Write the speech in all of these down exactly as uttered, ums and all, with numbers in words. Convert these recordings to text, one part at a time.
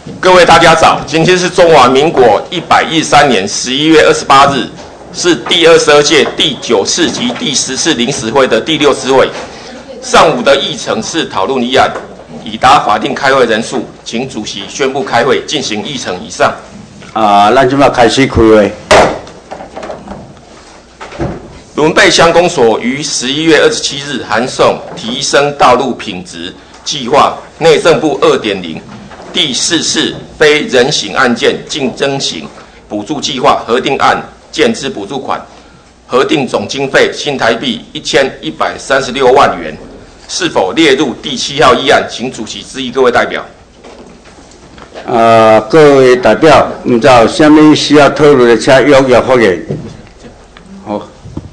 各位大家早，今天是中华民国一百一十三年十一月二十八日，是第二十二届第九次及第十次临时会的第六次会。上午的议程是讨论议案，已达法定开会人数，请主席宣布开会进行议程以上。 啊，咱即马开始开会。 伦贝乡公所于十一月二十七日函送提升道路品质计划内政部 二点零 第四次非人刑案件竞争型补助计划核定案建支补助款，核定总经费新台币一千一百三十六万元，是否列入第七号议案？请主席质疑各位代表。 呃，各位代表，唔知有啥物需要讨论的，请踊跃发言。好。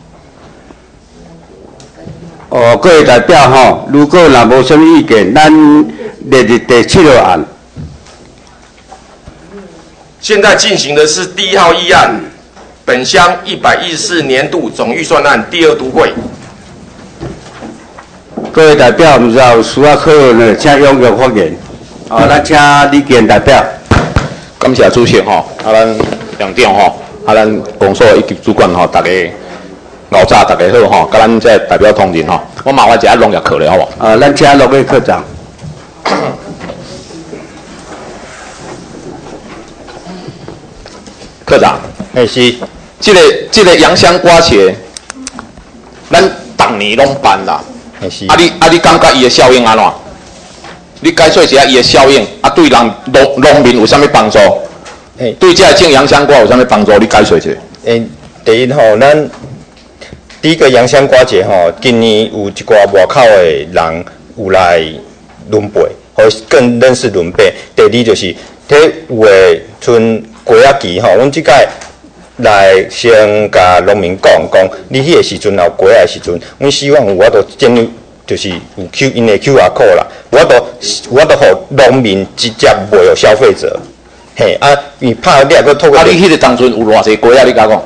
哦，各位代表吼，如果若无啥物意见，咱列入第七号案。 现在进行的是第一号议案，本乡一百一十四年度总预算案第二读会。 各位代表，唔知有需要讨论的，请踊跃发言。哦，咱请李健代表。 感谢主席吼，啊咱两长吼，啊咱公所以及主管吼，大家熬早大家好吼，甲咱这代表同仁吼，我麻烦一下农业课咧，好无？ 啊，咱请农业科长。 科长， 哎是， 这个这个洋香瓜茄，咱逐年拢办啦。 哎是。 啊你啊你感觉伊的效应安怎？你解说一下伊的效应，啊对人农农民有啥物帮助？ 哎， 对这种洋香瓜有啥物帮助？你解说一下。 哎，第一吼，咱第一个洋香瓜节吼，今年有一寡外口的人有来轮培，或更认识轮培。第二就是，迄有的像瓜仔期吼，阮即届来先甲农民讲讲，你迄个时阵有瓜的时阵，阮希望有法度建立。就是有 Q 因的 Q R code 啦，我都我都互农民直接卖予消费者，嘿啊，伊拍你也搁透过。 啊，你迄个当阵有偌济瓜啊？你甲我讲。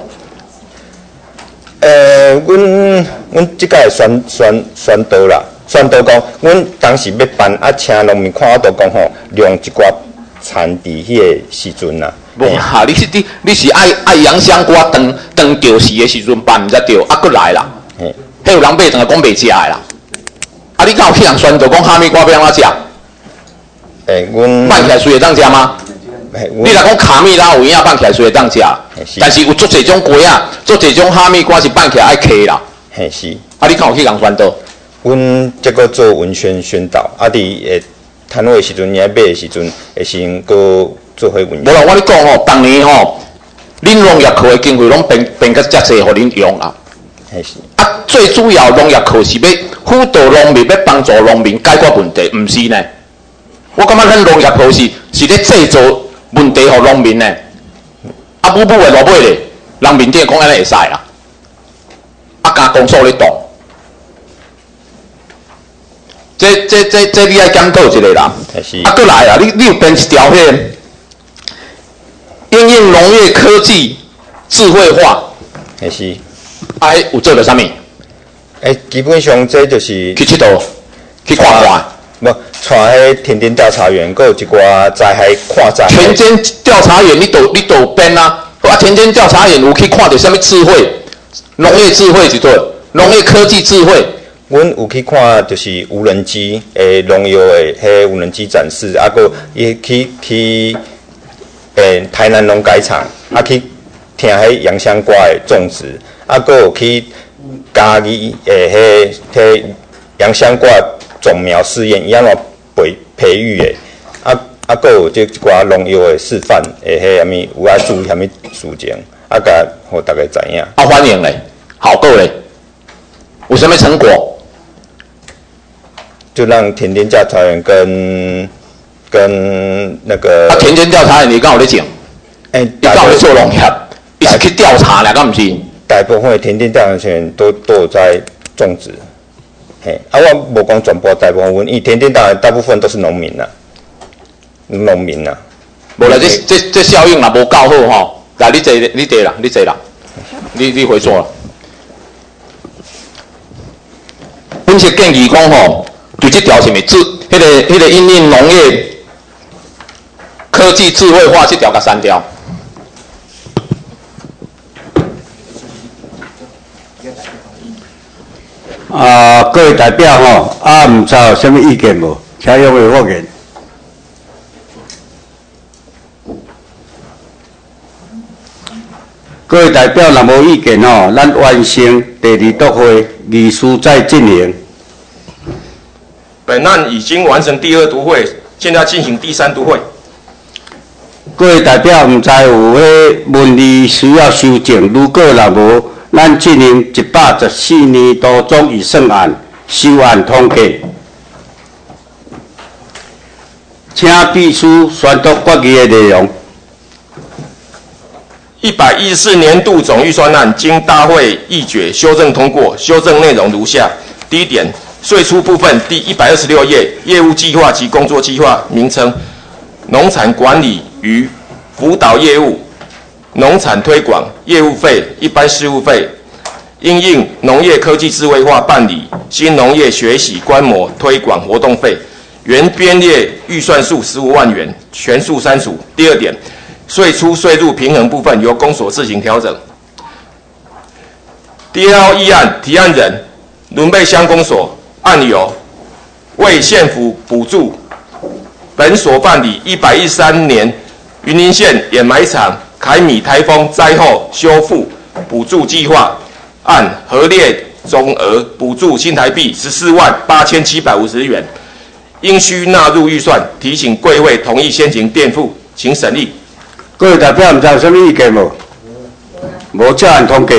呃，阮阮即届宣宣宣导啦，宣导讲，阮当时要办啊，请农民看我都讲吼，量一寡产伫迄个时阵啦。 无哈，你是你你是爱爱洋香瓜当当钓时的时阵办才对，啊，搁来啦。嘿，迄有人买，当讲袂食的啦。啊！你敢有去人宣导讲哈密瓜要安怎食？ 诶，阮拌起来随会当食吗？你若讲卡密拉有影拌起来随会当食，但是有足侪种瓜啊，足侪种哈密瓜是拌起来爱嗑啦。 嘿是。 啊！你敢有去人宣导？ 阮这个做文宣宣导，啊，伫诶摊位时阵，你爱买的时阵，会先搁做伙文。 无啦，我咧讲吼，当年吼，恁农业课的经费拢变变甲遮济，互恁用啦。 嘿是。啊， 最主要农业课是要辅导农民，要帮助农民解决问题，毋是呢？我感觉咱农业课是是咧制造问题互农民呢。啊，母母的落尾咧，人民顶讲安尼会使啦。啊，加公所咧动，这这这这你爱检讨一下啦。啊，搁来啊，你你有编一条迄个应用农业科技智慧化， 还是？ 啊，有做着啥物？ 诶，基本上这就是去佚佗，去看看。 无，带迄田间调查员，佮有一寡灾害看灾害。 田间调查员，你都你都有编啊？啊，田间调查员有去看到啥物智慧？农业智慧是对，农业科技智慧。 阮有去看，就是无人机诶，农药诶，迄无人机展示，啊，佮伊去去诶台南农改场，啊去听迄洋香瓜诶种植，啊，佮有去。家己诶，迄迄洋香瓜种苗试验，伊安怎培培育诶？啊啊，佮有即一寡农药诶示范诶，迄啥物有爱注意啥物事情，啊，甲互大家知影。 啊，欢迎咧，好够咧，有啥物成果？ 就让田间调查员跟跟那个啊，田间调查员你敢有咧讲？诶，你敢有咧做农业？伊是去调查啦，敢毋是？ 大部分的田间调查员都都有在种植，嘿，啊，我无讲全部，大部分，因田间调查大部分都是农民呐，农民呐。 无啦，这这这效应若无够好吼，来，你坐，你坐啦，你坐啦，你你回座啦。阮是建议讲吼，就这条是咪自迄个迄个应用农业科科技智慧化这条甲删掉。 啊，各位代表吼，啊，唔知有啥物意见无？请踊跃发言。各位代表若无意见吼，咱完成第二读会，议事再进行。 本案已经完成第二读会，现在进行第三读会。 各位代表，唔知有迄文字需要修正，如果若无，咱进行一百十四年度总预算案修案通过。请秘书宣读决议的内容。 一百一十四年度总预算案经大会议决修正通过，修正内容如下：第一点，税出部分第一百二十六页，业务计划及工作计划名称：农产管理与辅导业务、农产推广业务费、一般事务费，因应农业科技智慧化办理新农业学习观摩推广活动费，原编列预算数十五万元，全数删除。第二点，税出税入平衡部分由公所自行调整。第二号议案提案人伦贝乡公所案由为县府补助本所办理一百一十三年云林县掩埋场凯米台风灾后修复补助计划，按核列总额补助新台币十四万八千七百五十元，应需纳入预算，提请贵会同意先行垫付，请审议。 各位代表，唔知有啥物意见无？无，照案通过。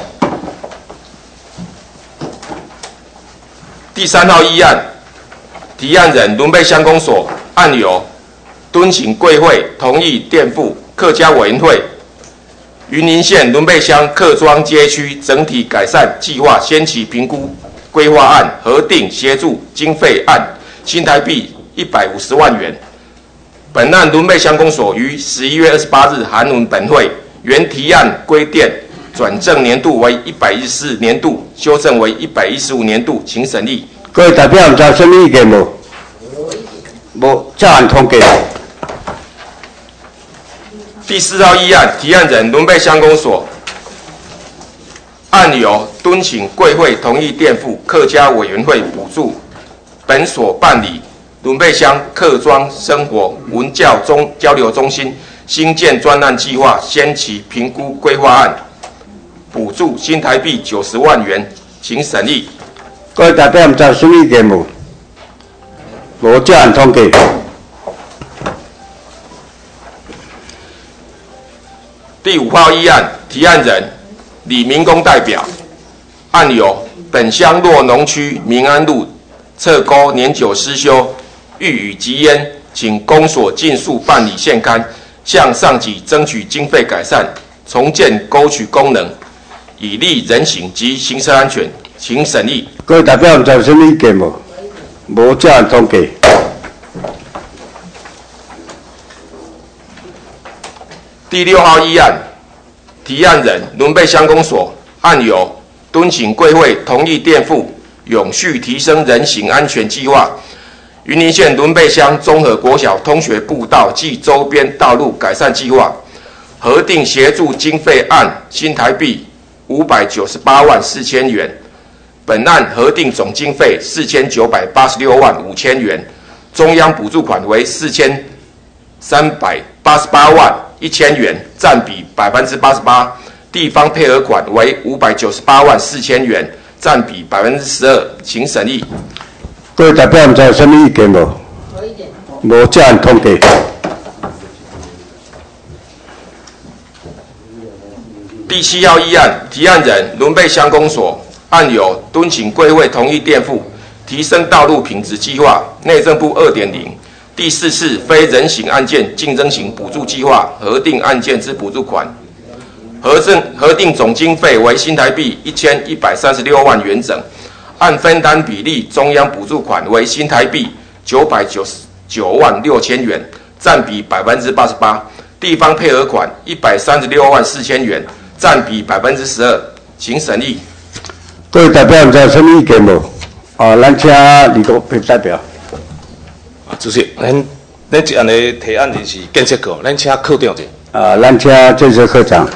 第三号议案提案人伦贝乡公所案由敦请贵会同意垫付客家委员会云林县伦贝乡客庄街区整体改善计划先期评估规划案核定协助经费案新台币一百五十万元。本案伦贝乡公所于十一月二十八日函文本会，原提案规定转正年度为一百一十四年度，修正为一百一十五年度，请审议。 各位代表，唔知有啥物意见无？无，照案通过。 第四号议案提案人伦贝乡公所案由敦请贵会同意垫付客家委员会补助本所办理伦贝乡客庄生活文教中交流中心新建专案计划先期评估规划案，补助新台币九十万元，请审议。 各位代表，唔知有啥物意见无？无，照案通过。 第五号议案提案人李明公代表案由本乡洛农区民安路侧沟年久失修，欲予急焉，请公所尽速办理现勘，向上级争取经费改善，重建沟渠功能，以利人行及行车安全，请审议。 各位代表，唔知有啥物意见无？无，照案通过。 第六号议案提案人伦贝乡公所案由敦请贵会同意垫付永续提升人行安全计划云林县伦贝乡综合国小通学步道及周边道路改善计划，核定协助经费案新台币五百九十八万四千元，本案核定总经费四千九百八十六万五千元，中央补助款为四千三百八十八万一千元，占比百分之八十八，地方配合款为五百九十八万四千元，占比百分之十二，请审议。 各位代表，唔知有啥物意见无？无意见。无，照案通过。 第七号议案提案人伦贝乡公所案由敦请贵会同意垫付提升道路品质计划内政部 二点零 第四次非人行案件竞争型补助计划核定案件之补助款，核定核定总经费为新台币一千一百三十六万元整，按分担比例，中央补助款为新台币九百九十九万六千元，占比百分之八十八，地方配合款一百三十六万四千元，占比百分之十二，请审议。 各位代表，唔知有啥物意见无？哦，咱请李国平代表。 主席，咱咱一案的提案人是建设科，咱请科长者。 啊，咱请建设科长。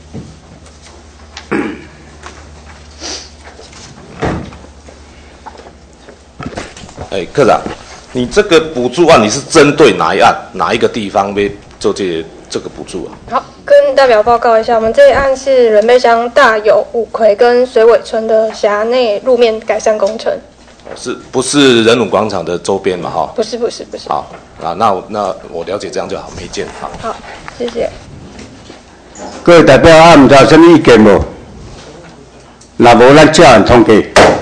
哎，科长，你这个补助案你是针对哪一案、哪一个地方被做这这个补助啊？ 好，跟代表报告一下，我们这一案是人背乡大有五葵跟水尾村的辖内路面改善工程。 是不是人鲁广场的周边嘛？哈， 不是，不是，不是。 好啊，那我那我了解这样就好，没见。好， 好，谢谢。 各位代表啊，唔知有什么意见无？若无，咱照样通过。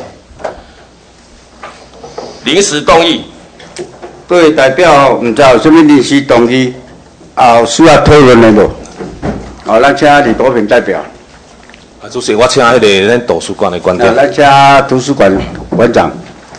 临时动议。 各位代表唔知有什么临时动议，啊，需要讨论的无？好，咱请李国平代表。 啊，主席，我请迄个咱图书馆的馆长。 咱请图书馆馆长。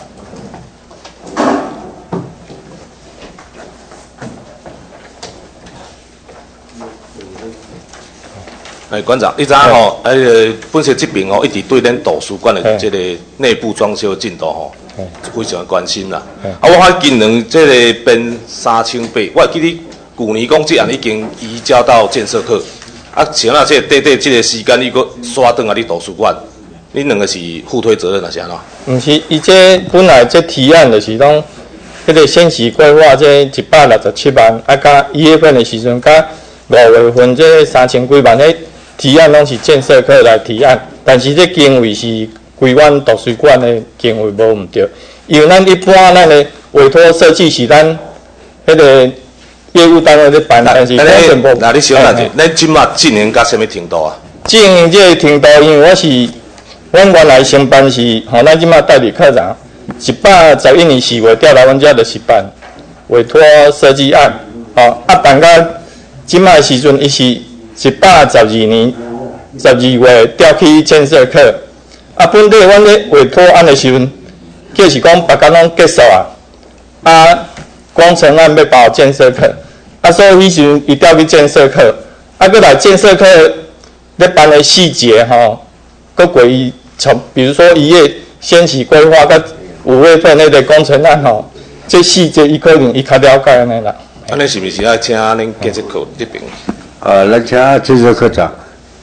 哎，馆长，你知影吼？哎，本身这边哦，一直对咱图书馆的这个内部装修进度吼，非常关心啦。啊，我看今年这个变三千八，我记得去年讲这案已经移交到建设科，啊，像啊，这短短这个时间，你搁刷转来你图书馆，你两个是互推责任还是安怎？ 毋是，伊这本来这提案就是讲，迄个先期规划这一百六十七万，啊，甲一月份的时阵，甲五月份这三千几万，迄提案拢是建设科来提案，但是这经费是规阮图书馆的经费无毋对，因为咱一般咱的委托设计是咱迄个业务单位咧办，但是完全无。 那你小等者，咱即马今年到什么程度啊？ 今年这个程度，因为我是阮原来上班是吼，咱即马代理科长，一百十一年四月调来阮遮就是办委托设计案，吼啊办到即马的时阵，伊是一百十二年十二月调去建设科，啊本地阮咧委托案的时阵，就是讲别工拢结束啊，啊工程案要包建设科，啊所以迄时阵伊调去建设科，啊搁来建设科咧办的细节吼，搁过伊从比如说一月先期规划到五月份那个工程案吼，这细节伊可能伊较了解安尼啦。 安尼是不是要请恁建设科这边？ 呃，来请建设科长。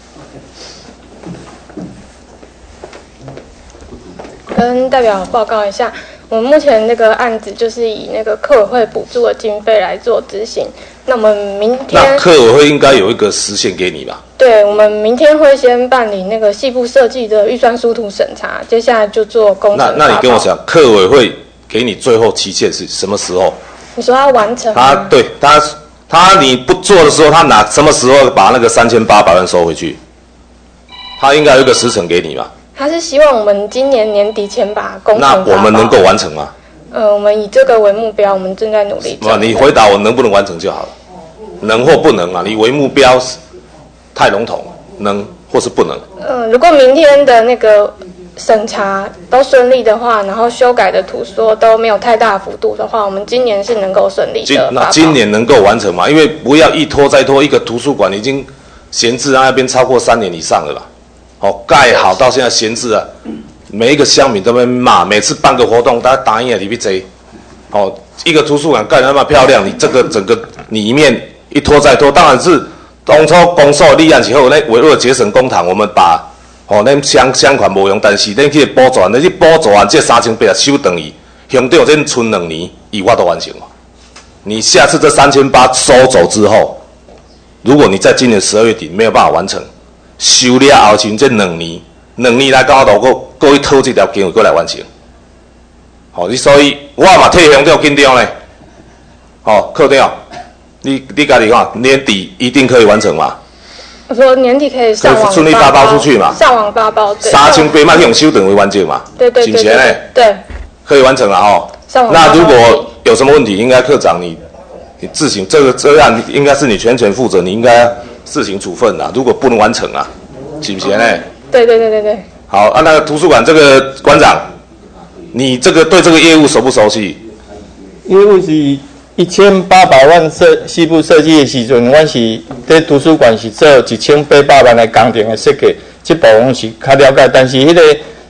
跟代表报告一下，我们目前那个案子就是以那个客委会补助的经费来做执行。那我们明天， 那客委会应该有一个时限给你吧？ 对，我们明天会先办理那个细部设计的预算书图审查，接下来就做工程。 那那你跟我讲，客委会给你最后期限是什么时候？ 你说要完成？ 他对他他你不做的时候，他拿什么时候把那个三千八百万收回去？他应该有一个时程给你吧？ 他是希望我们今年年底前把工程那我们能够完成吗？ 呃，我们以这个为目标，我们正在努力。 啊，你回答我能不能完成就好了，能或不能啊？你为目标太笼统，能或是不能？ 呃，如果明天的那个审查都顺利的话，然后修改的图说都没有太大幅度的话，我们今年是能够顺利的。 那今年能够完成吗？因为不要一拖再拖，一个图书馆已经闲置在那边超过三年以上了啦。哦，盖好到现在闲置啊，每一个乡民都在骂，每次办个活动，大家答应了你别追。哦，一个图书馆盖得那么漂亮，你这个整个里面一拖再拖，当然是当初公所立案之后，那为了节省公帑，我们把哦那相相款无用，但是咱去补助，那去补助完这三千八收等于乡长这存两年，伊我都完成了。你下次这三千八收走之后，如果你在今年十二月底没有办法完成，收了后前这两年，两年来到头，搁搁去讨这条经费过来完成。好、哦，你所以我嘛替乡长紧张咧。好、哦，科长，你你家己看，年底一定可以完成嘛？ 我说年底可以上网顺利发包出去嘛？ 上网发包，对。 三千八嘛用收等为完成嘛？ 对对对对对。对。 可以完成了哦。 上网发包。 那如果有什么问题，应该科长你你自行这个这案应该是你全权负责，你应该自行处分啊。如果不能完成啊，是不是呢？ 对对对对对。 好啊，那个图书馆这个馆长，你这个对这个业务熟不熟悉？ 业务是一千八百万设西部设计的时阵，阮是在图书馆是做一千八百万的工程的设计，这部分是较了解。但是迄个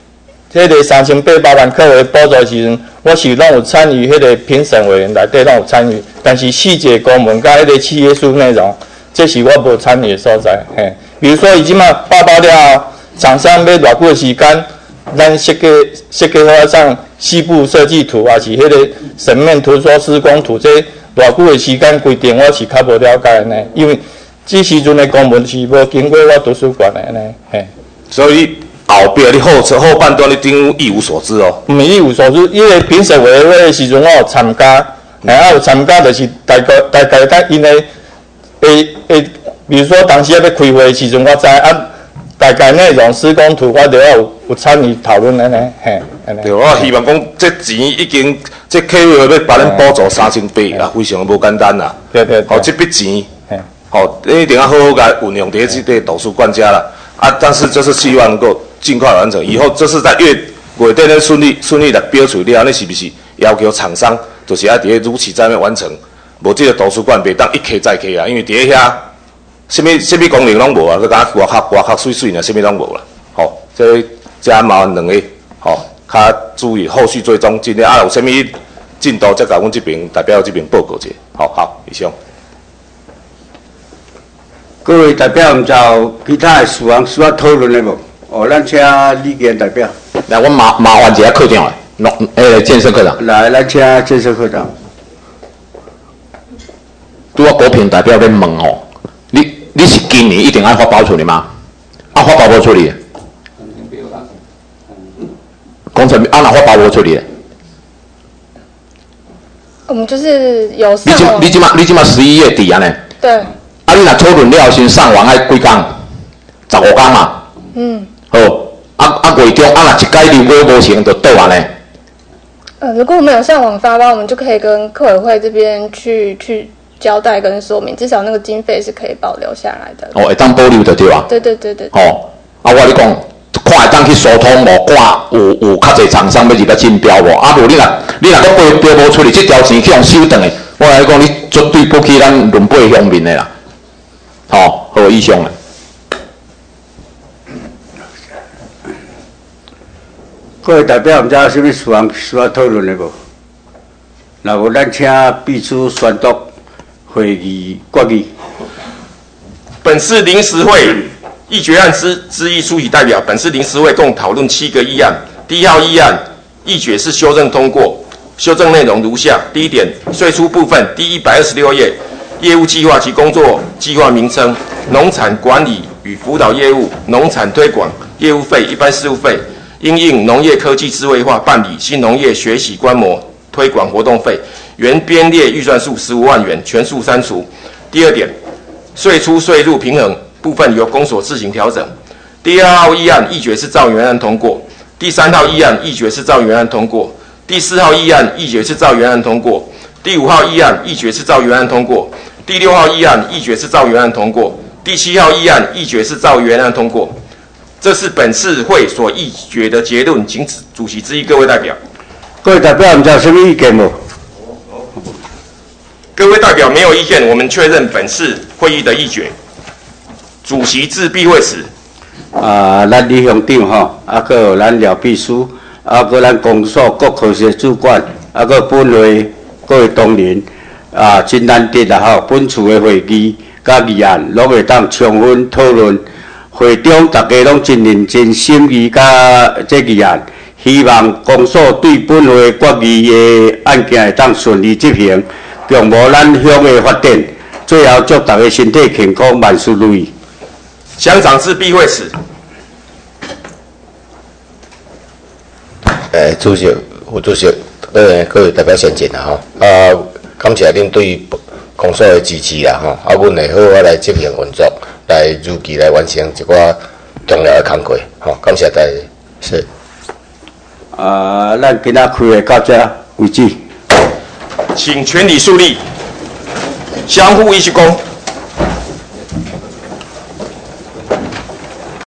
迄个三千八百万克的补助时阵，我是拢有参与迄个评审委员内底拢有参与，但是细节公文甲迄个契约书内容，这是我无参与的所在。嘿，比如说伊即马报告了，厂商要偌久的时间，咱设计设计好上西部设计图，还是迄个审面图说施工图，这偌久的时间规定，我是较无了解呢，因为这时阵的公文是无经过我图书馆的呢，嘿。 所以后壁你后后半段你顶一无所知哦。 毋是一无所知，因为评审委员会的时阵我有参加，然后有参加就是大概大概甲因的诶诶，比如说当时要开会的时阵，我知啊大概内容施工图我都要有有参与讨论安尼，嘿，安尼。 对，我希望讲这钱已经这企业要把咱补助三千八啊，非常无简单啦。 对对。 好，这笔钱，好，一定要好好甲运用伫这个图书馆家啦。啊，但是就是希望能够尽快完成。以后这是在月月底咧顺利顺利来标出了，你是不是要求厂商就是要伫咧如期在那完成？无这个图书馆袂当一刻再刻啊，因为伫咧遐，什么什么功能拢无啊，佮外壳外壳水水呢，什么拢无啦。吼，这加麻烦两个，吼，较注意后续追踪，今天啊有啥物进度，再甲阮这边代表这边报告者。好好，以上。 各位代表，毋知有其他的事项需要讨论的无？哦，咱请李建代表。 来，我麻麻烦一下课长诶，喏，诶，建设课长。 来，咱请建设课长。 拄啊，国平代表咧问吼，你你是今年一定要发包处理吗？啊，发包无处理？工程啊，哪发包无处理？ 我们就是有上你今网。 你今嘛你今嘛十一月底啊呢？ 对。 啊，你若讨论了先上完爱几工？十五工嘛。 嗯。 好，啊啊月中啊，若一改如果无成，就倒啊呢。 呃，如果我们有上网发包，我们就可以跟客委会这边去去交代跟说明，至少那个经费是可以保留下来的。 哦，会当保留就对啊。 对对对对。 哦，啊，我跟你讲，看会当去疏通无，看有有较侪厂商要入来竞标无？啊，无你若你若搁标标无出去，这条钱去用收转的，我来讲，你绝对不去咱轮背乡面的啦。哦，好以上啦。 各位代表，毋知有啥物事项需要讨论的无？若无，咱请秘书宣读会议决议。 本次临时会议决案之之一出席代表，本次临时会共讨论七个议案。第一号议案议决是修正通过，修正内容如下：第一点，税出部分第一百二十六页。业务计划及工作计划名称：农产管理与辅导业务、农产推广业务费、一般事务费，因应农业科技智慧化办理新农业学习观摩推广活动费，原编列预算数十五万元，全数删除。第二点，税出税入平衡部分由公所自行调整。第二号议案议决是照原案通过。第三号议案议决是照原案通过。第四号议案议决是照原案通过。第五号议案议决是照原案通过。第六号议案议决是照原案通过，第七号议案议决是照原案通过。这是本次会所议决的结论，请主席质疑各位代表。 各位代表，毋知有啥物意见无？ 各位代表没有意见，我们确认本次会议的议决。主席致闭会词。 啊，咱李乡长吼，啊，搁有咱廖秘书，啊，搁咱公所各科室主管，啊，搁本会各位同仁。啊，真难得啦吼！本次的会议甲议案拢会当充分讨论，会中大家拢真认真审议甲这议案，希望公所对本会决议的案件会当顺利执行，共谋咱乡的发展。最后祝大家身体健康，万事如意。 乡长致闭会词。 诶，主席、副主席，呃，各位代表先进啦吼，啊。感谢恁对公所的支持啦吼，啊，阮会好好来执行运作，来如期来完成一寡重要的工作，吼，感谢大家，是。 啊，咱今仔开会到这为止。 请全体肃立，相互一鞠躬。